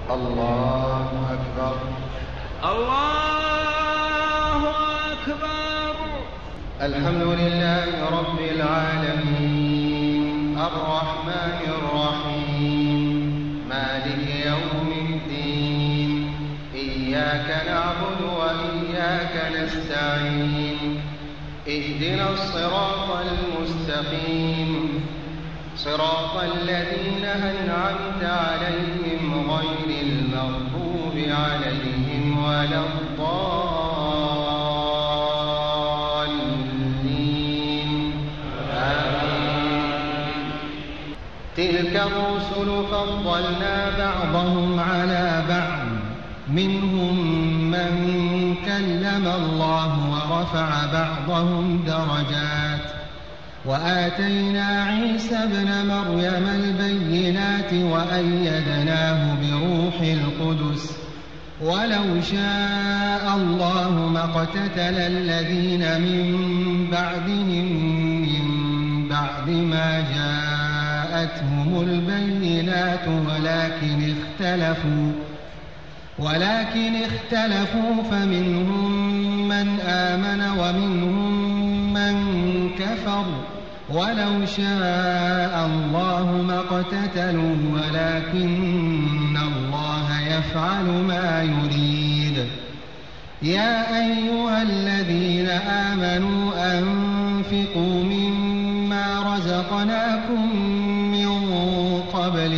الله أكبر. الله أكبر. الحمد لله رب العالمين الرحمن الرحيم مالك يوم الدين إياك نعبد وإياك نستعين اهدنا الصراط المستقيم صراط الذين أنعمت عليهم غير المغضوب عليهم ولا الضالين آمين. تلك الرسل فضلنا بعضهم على بعض منهم من كلم الله ورفع بعضهم درجات وآتينا عيسى ابن مريم البينات وأيدناه بروح القدس ولو شاء الله ما اقتتل الذين من بعدهم من بعد ما جاءتهم البينات ولكن اختلفوا فمنهم من آمن ومنهم من كفر ولو شاء الله ما اقتتلوا ولكن الله يفعل ما يريد. يا أيها الذين آمنوا أنفقوا مما رزقناكم من قبل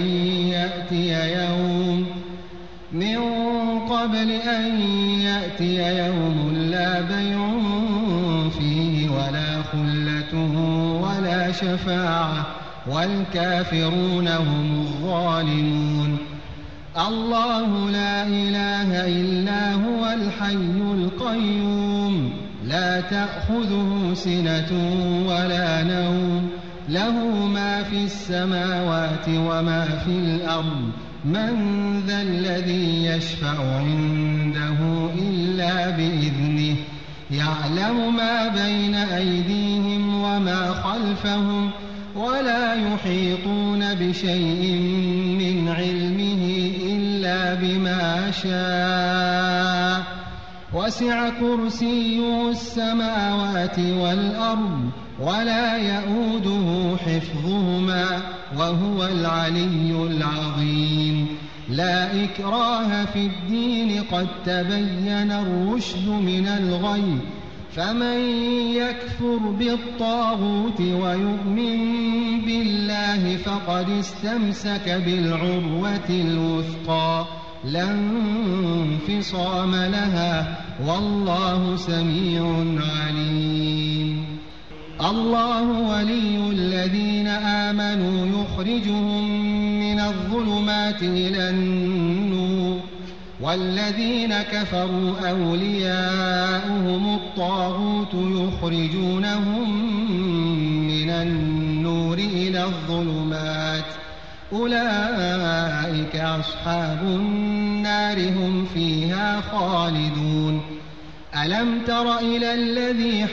أن يأتي يوم لا بيع فيه ولا خلة ولا شفاعة والكافرون هم الظالمون. الله لا إله إلا هو الحي القيوم لا تأخذه سنة ولا نوم له ما في السماوات وما في الأرض من ذا الذي يشفع عنده إلا بإذنه يعلم ما بين أيديهم وما خلفهم ولا يحيطون بشيء من علمه إلا بما شاء وسع كرسيه السماوات والأرض ولا يؤوده حفظهما وهو العلي العظيم. لا إكراه في الدين قد تبين الرشد من الغي فمن يكفر بالطاغوت ويؤمن بالله فقد استمسك بالعروة الوثقى لا انفصام لها والله سميع عليم. الله ولي الذين آمنوا يخرجهم من الظلمات إلى النور والذين كفروا أولياؤهم الطاغوت يخرجونهم من النور إلى الظلمات أولئك أصحاب النار هم فيها خالدون. ألم تر إلى الذي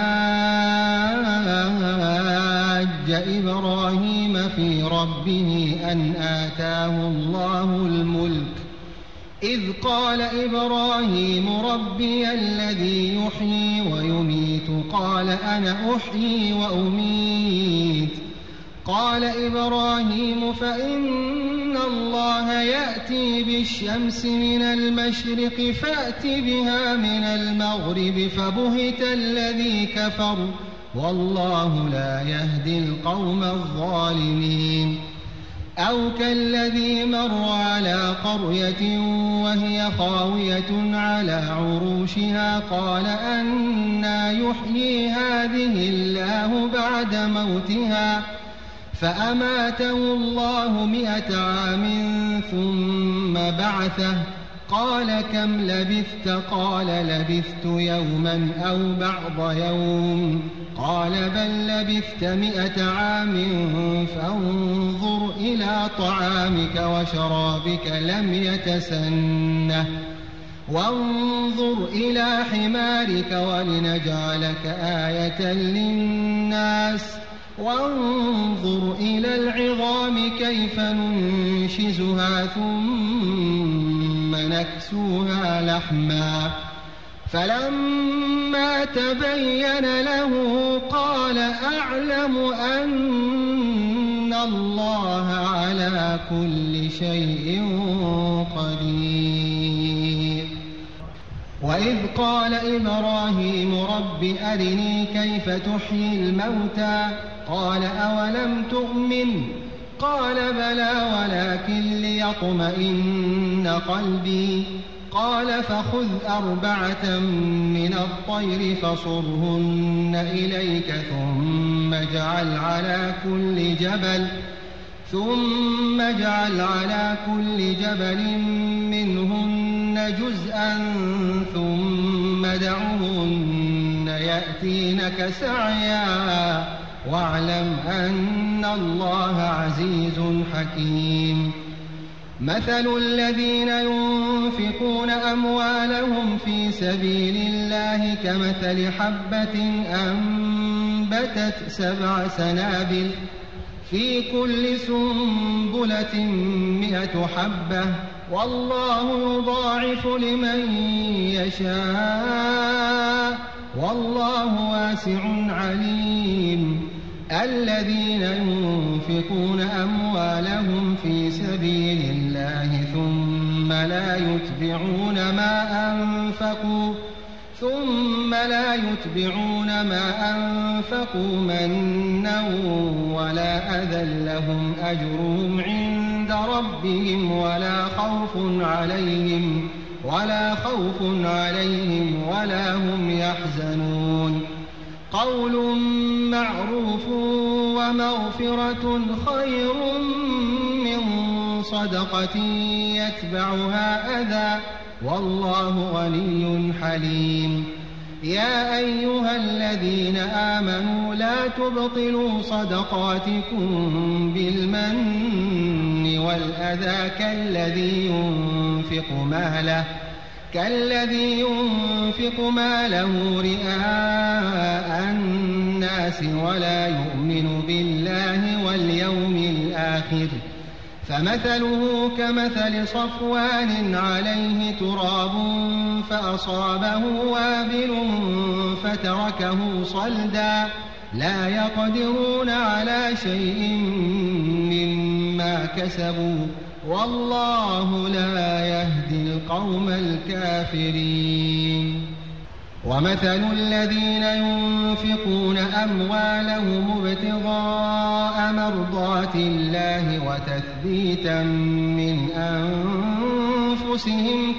حاج إبراهيم في ربه أن آتاه الله الملك إذ قال إبراهيم ربي الذي يحيي ويميت قال أنا أحيي وأميت قال إبراهيم فإن الله يأتي بالشمس من المشرق فأت بها من المغرب فبهت الذي كفر والله لا يهدي القوم الظالمين. أو كالذي مر على قرية وهي خاوية على عروشها قال أنى يحيي هذه الله بعد موتها فأماته الله 100 عام ثم بعثه قال كم لبثت قال لبثت يوما أو بعض يوم قال بل لبثت 100 عام فانظر إلى طعامك وشرابك لم يتسنه وانظر إلى حمارك ولنجعلك آية للناس وانظر إلى العظام كيف ننشزها ثم نكسوها لحما فلما تبين له قال أعلم أن الله على كل شيء قدير. وإذ قال إبراهيم رب أرني كيف تحيي الموتى قال أولم تؤمن قال بلى ولكن ليطمئن قلبي قال فخذ 4 من الطير فصرهن إليك ثم اجعل على كل جبل منهن جزءا ثم دعهن يأتينك سعيا واعلم أن الله عزيز حكيم. مثل الذين ينفقون أموالهم في سبيل الله كمثل حبة أنبتت 7 سنابل في كل سنبلة 100 حبة والله يضاعف لمن يشاء والله واسع عليم. الذين ينفقون أموالهم في سبيل الله ثم لا يتبعون ما أنفقوا منا ولا أذى لهم أجرهم عند ربهم ولا خوف عليهم ولا هم يحزنون. قول معروف ومغفرة خير من صدقة يتبعها أذى والله غني حليم. يا أيها الذين آمنوا لا تبطلوا صدقاتكم بالمن والأذى كالذي ينفق ماله رئاء الناس ولا يؤمن بالله واليوم الآخر فمثله كمثل صفوان عليه تراب فأصابه وابل فتركه صلدا لا يقدرون على شيء مما كسبوا والله لا يهدي القوم الكافرين. ومثل الذين ينفقون أموالهم ابتغاء مرضات الله وتثبيتا من أنفسهم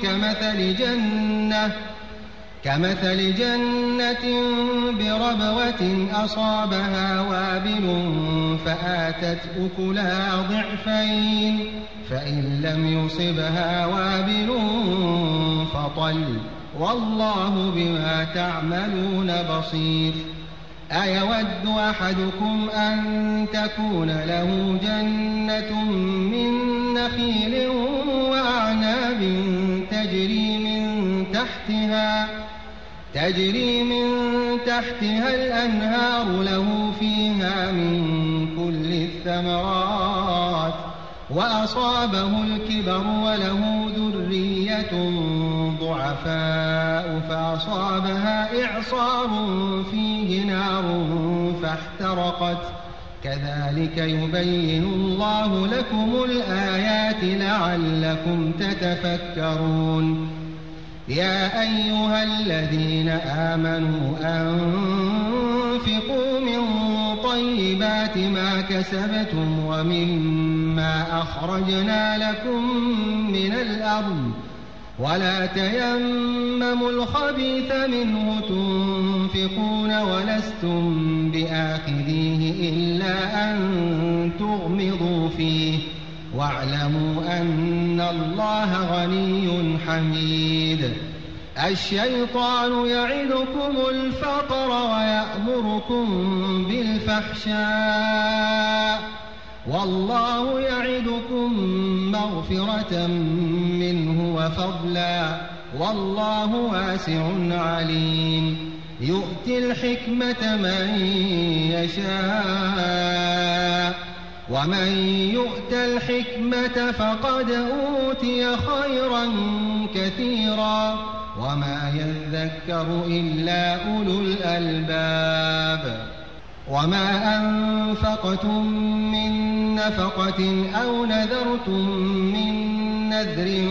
كمثل جنة بربوة أصابها وابل فآتت أكلها ضعفين فإن لم يصبها وابل فطل والله بما تعملون بصير. أيود أحدكم أن تكون له جنة من نخيل وأعناب تجري من تحتها الأنهار له فيها من كل الثمرات وأصابه الكبر وله ذرية ضعفاء فأصابها إعصار فيه نار فاحترقت كذلك يبين الله لكم الآيات لعلكم تتفكرون. يا أيها الذين آمنوا أنفقوا من طيبات ما كسبتم ومما أخرجنا لكم من الأرض ولا تيمموا الخبيث منه تنفقون ولستم بآخذيه إلا أن تغمضوا فيه واعلموا أن الله غني حميد. الشيطان يعدكم الفقر ويأمركم بالفحشاء والله يعدكم مغفرة منه وفضلا والله واسع عليم. يؤتي الحكمة من يشاء ومن يؤت الحكمة فقد أوتي خيرا كثيرا وما يذكر إلا أولو الألباب وما أنفقتم من نفقة أو نذرتم من نذر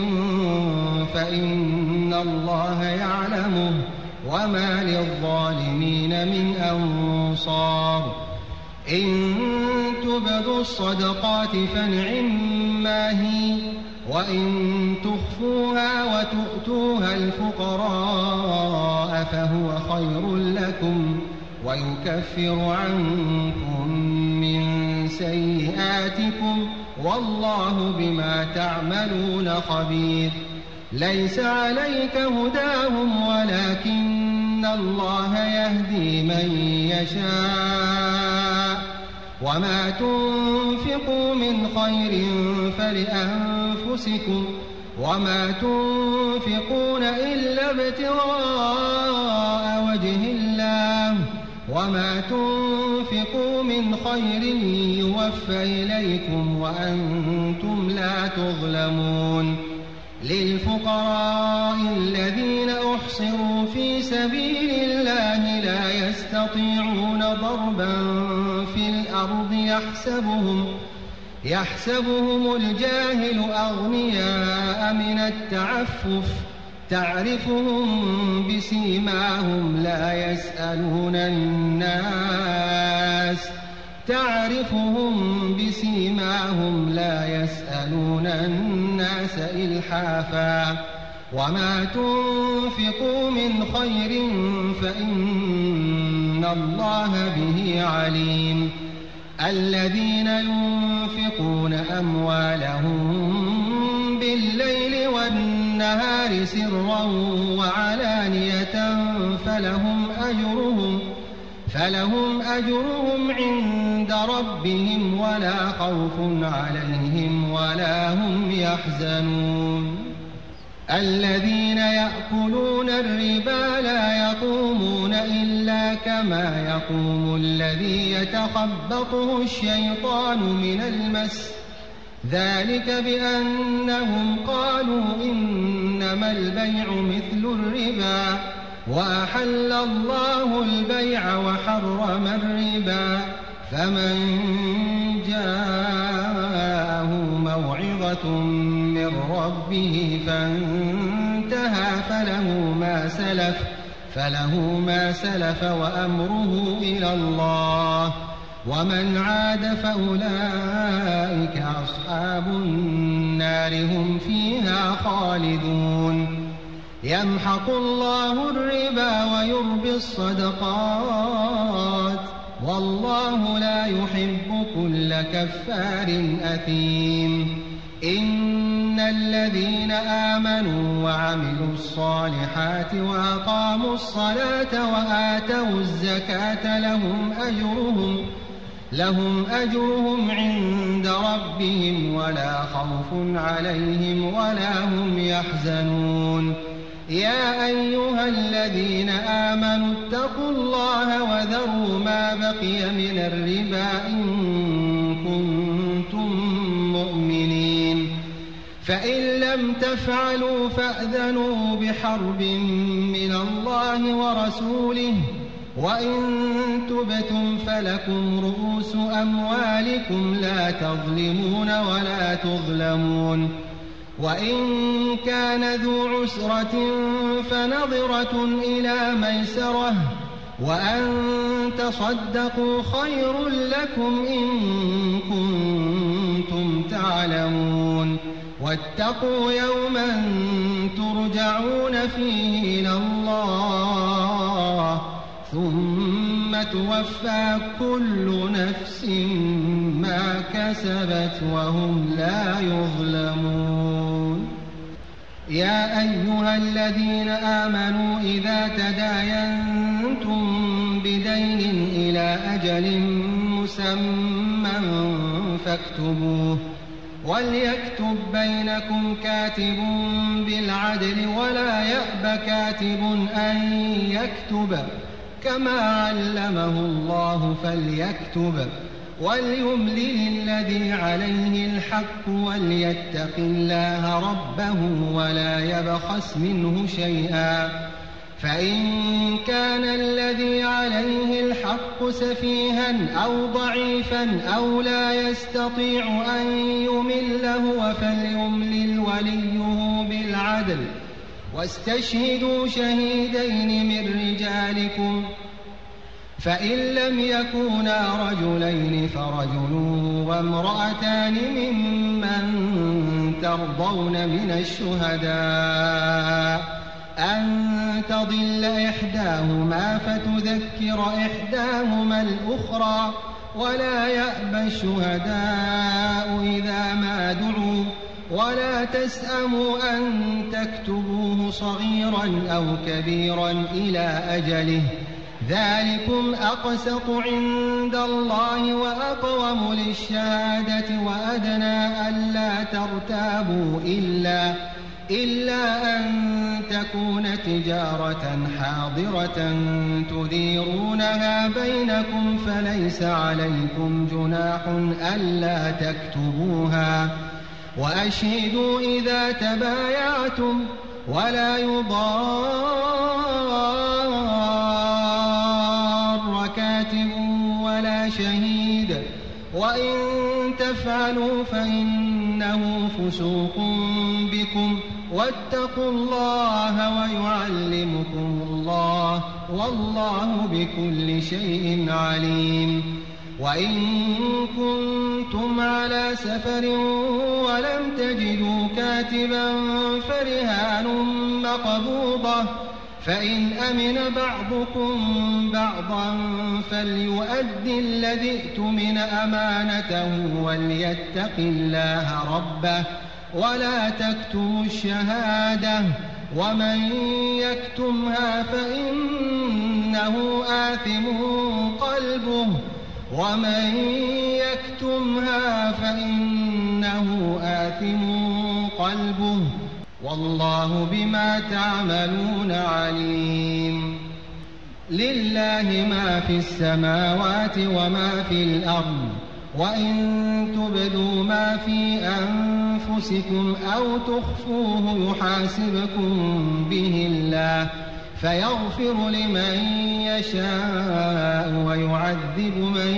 فإن الله يعلمه وما للظالمين من أنصار إن تبدوا الصدقات فنعما هي وإن تخفوها وتؤتوها الفقراء فهو خير لكم ويكفر عنكم من سيئاتكم والله بما تعملون خبير ليس عليك هداهم ولكن الله يهدي من يشاء وما تنفقوا من خير فلأنفسكم وما تنفقون إلا ابتغاء وجه الله وما تنفقوا من خير يوفى إليكم وأنتم لا تظلمون للفقراء الذين أحصروا في سبيل الله لا يستطيعون ضربا في الأرض يحسبهم الجاهل أغنياء من التعفف تعرفهم بسيماهم لا يسألون الناس إلحافا وما تنفقوا من خير فإن الله به عليم الذين ينفقون أموالهم بالليل والنهار سرا وعلانية فلهم أجرهم عند ربهم ولا خوف عليهم ولا هم يحزنون الذين يأكلون الربا لا يقومون إلا كما يقوم الذي يتخبطه الشيطان من المس ذلك بأنهم قالوا إنما البيع مثل الربا وأحل الله البيع وحرم الربا فمن جاءه موعظة من ربه فانتهى فله ما سلف وأمره إلى الله ومن عاد فأولئك أصحاب النار هم فيها خالدون يمحق الله الربا ويربي الصدقات والله لا يحب كل كفار أثيم إن الذين آمنوا وعملوا الصالحات وأقاموا الصلاة وآتوا الزكاة لهم أجرهم عند ربهم ولا خوف عليهم ولا هم يحزنون يا أيها الذين آمنوا اتقوا الله وذروا ما بقي من الربا إن كنتم مؤمنين فإن لم تفعلوا فأذنوا بحرب من الله ورسوله وإن تبتم فلكم رؤوس أموالكم لا تظلمون ولا تظلمون وإن كان ذو عسرة فنظرة إلى ميسرة وأن تصدقوا خير لكم إن كنتم تعلمون واتقوا يوما ترجعون فيه إلى الله ثم توفى كل نفس ما كسبت وهم لا يظلمون يا أيها الذين آمنوا إذا تداينتم بدين إلى أجل مسمى فاكتبوه وليكتب بينكم كاتب بالعدل ولا يأب كاتب أن يكتب كما علمه الله فليكتب وليملل الذي عليه الحق وليتق الله ربه ولا يبخس منه شيئا فإن كان الذي عليه الحق سفيها أو ضعيفا أو لا يستطيع أن يمل هو فليملل وليه بالعدل واستشهدوا شهيدين من رجالكم فإن لم يكونا رجلين فرجل وامرأتان ممن ترضون من الشهداء أن تضل إحداهما فتذكر إحداهما الأخرى ولا يأبى الشهداء إذا ما دعوا ولا تسأموا أن تكتبوه صغيرا أو كبيرا إلى أجله ذلكم أقسط عند الله وأقوم للشهادة وأدنى ألا ترتابوا إلا أن تكون تجارة حاضرة تديرونها بينكم فليس عليكم جناح ألا تكتبوها وأشهدوا إذا تبايعتم ولا يضار كاتب ولا شهيد وإن تفعلوا فإنه فسوق بكم واتقوا الله ويعلمكم الله والله بكل شيء عليم وإن كنتم على سفر ولم تجدوا كاتبا فرهان مقبوضة فإن أمن بعضكم بعضا فليؤدي الذي ائتمن أمانته وليتق الله ربه ولا تكتموا الشهادة ومن يكتمها فإنه آثم قلبه والله بما تعملون عليم لله ما في السماوات وما في الأرض وإن تبدوا ما في أنفسكم أو تخفوه يحاسبكم به الله فيغفر لمن يشاء ويعذب من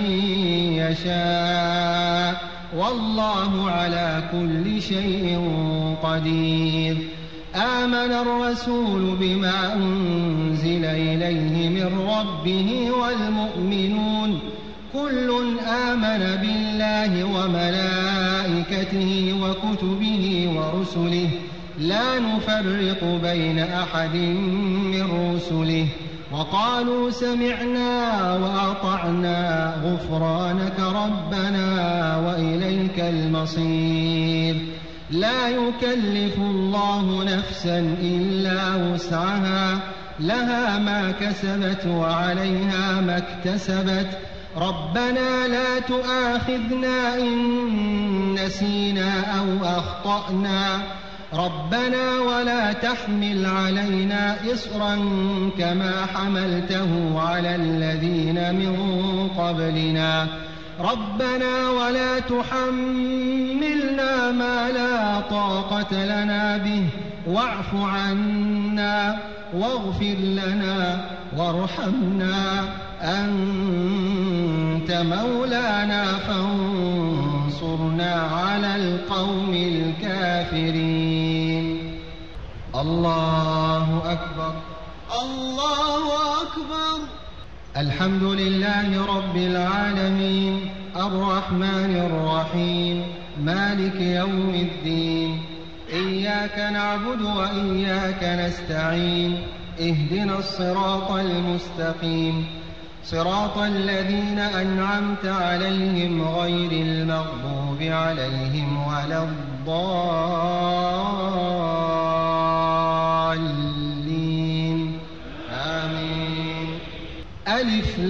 يشاء والله على كل شيء قدير آمن الرسول بما أنزل إليه من ربه والمؤمنون كل آمن بالله وملائكته وكتبه ورسله لا نفرق بين أحد من رسله وقالوا سمعنا وأطعنا غفرانك ربنا وإليك المصير لا يكلف الله نفسا إلا وسعها لها ما كسبت وعليها ما اكتسبت ربنا لا تؤاخذنا إن نسينا أو أخطأنا ربنا ولا تحمل علينا إصرا كما حملته على الذين من قبلنا ربنا ولا تحملنا ما لا طاقة لنا به واعف عنا واغفر لنا وارحمنا أنت مولانا فانصرنا على القوم الكافرين الله أكبر الله أكبر الحمد لله رب العالمين الرحمن الرحيم مالك يوم الدين إياك نعبد وإياك نستعين اهدنا الصراط المستقيم صراط الذين أنعمت عليهم غير المغضوب عليهم ولا الضالين آمين ألف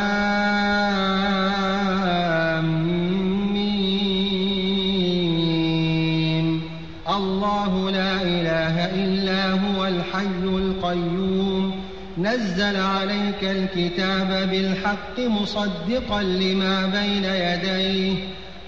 لام ميم الله لا إله إلا هو الحي القيوم نزل عليك الكتاب بالحق مصدقا لما بين يديه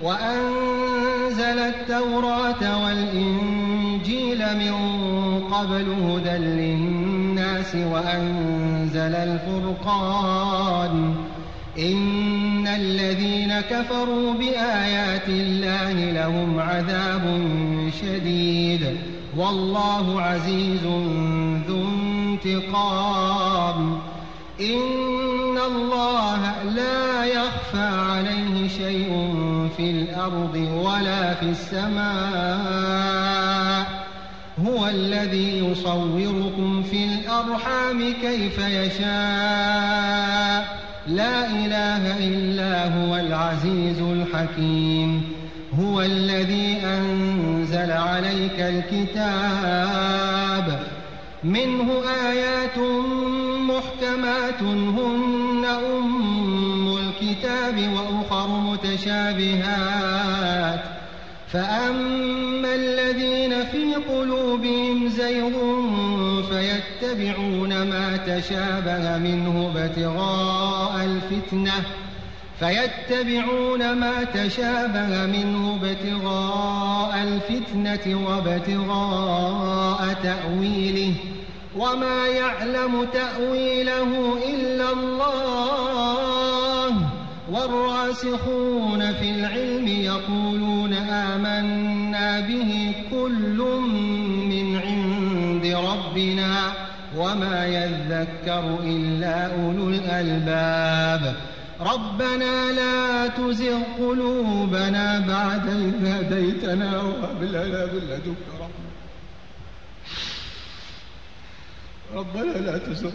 وأنزل التوراة والإنجيل من قبل هدى للناس وأنزل الفرقان إن الذين كفروا بآيات الله لهم عذاب شديد والله عزيز ذو انتقام إن الله لا يخفى عليه شيء في الأرض ولا في السماء هو الذي يصوركم في الأرحام كيف يشاء لا إله إلا هو العزيز الحكيم هو الذي أنزل عليك الكتاب منه آيات محكمات هن أم الكتاب وأخر متشابهات فأما الذين في قلوبهم زيغ فيتبعون ما تشابه منه ابتغاء الفتنة وابتغاء تأويله وما يعلم تأويله إلا الله والراسخون في العلم يقولون آمنا به كل من عند ربنا وما يذكر إلا أولو الألباب ربنا لا تزغ قلوبنا بعد إذ هديتنا وهب لنا من لدنك رحمة ربنا لا تزغ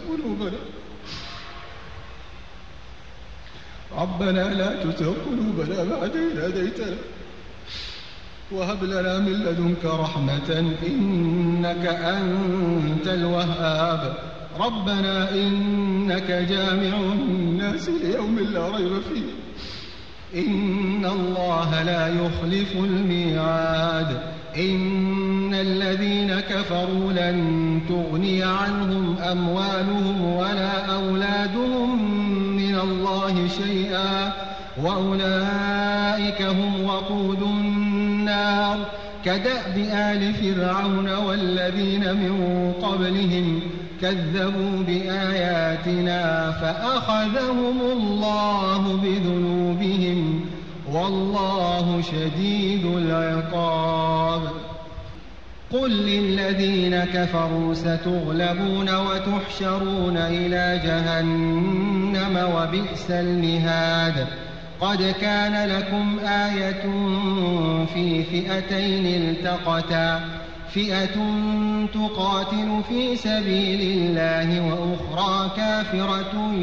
قلوبنا بعد إذ هديتنا وهب لنا من لدنك رحمة إنك أنت الوهاب ربنا إنك جامع الناس ليوم لا ريب فيه إن الله لا يخلف الميعاد إن الذين كفروا لن تغني عنهم أموالهم ولا أولادهم من الله شيئا وأولئك هم وقود النار كدأب آل فرعون والذين من قبلهم كذبوا بآياتنا فأخذهم الله بذنوبهم والله شديد العقاب قل للذين كفروا ستغلبون وتحشرون إلى جهنم وبئس المهاد قد كان لكم آية في فئتين التقتا فئة تقاتل في سبيل الله وأخرى كافرة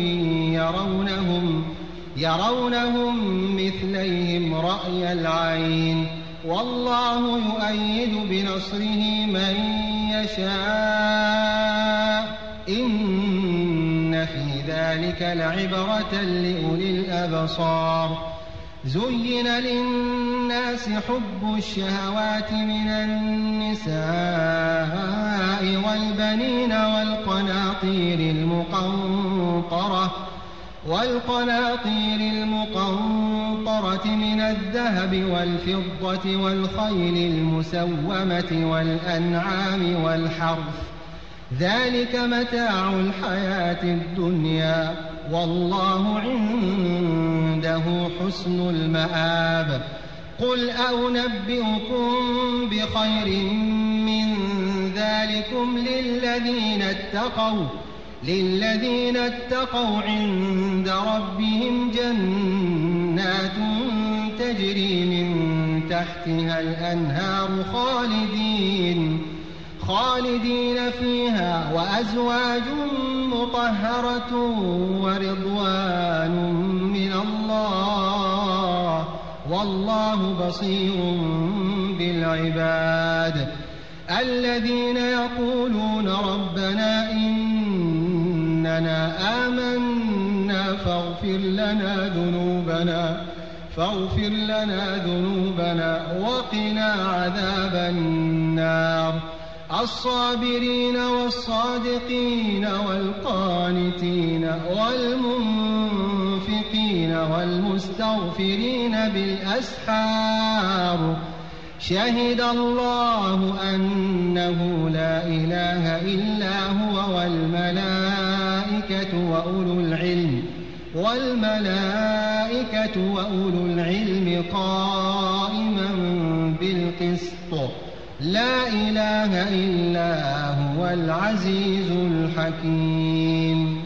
يرونهم مثليهم رأي العين والله يؤيد بنصره من يشاء إن في ذلك لعبرة لأولي الأبصار زين للناس حب الشهوات من النساء والبنين والقناطير المقنطرة من الذهب والفضة والخيل المسومة والأنعام والحرث ذلك متاع الحياة الدنيا والله عنده حسن المآب قل أنبئكم بخير من ذلكم للذين اتقوا عند ربهم جنات تجري من تحتها الأنهار خالدين فيها وأزواج مطهرة ورضوان من الله والله بصير بالعباد الذين يقولون ربنا إننا آمنا فاغفر لنا ذنوبنا وقنا عذاب النار الصابرين والصادقين والقانتين والمنفقين والمستغفرين بالأسحار شهد الله أنه لا إله إلا هو والملائكة وأولو العلم قائما بالقسط لا إله إلا هو العزيز الحكيم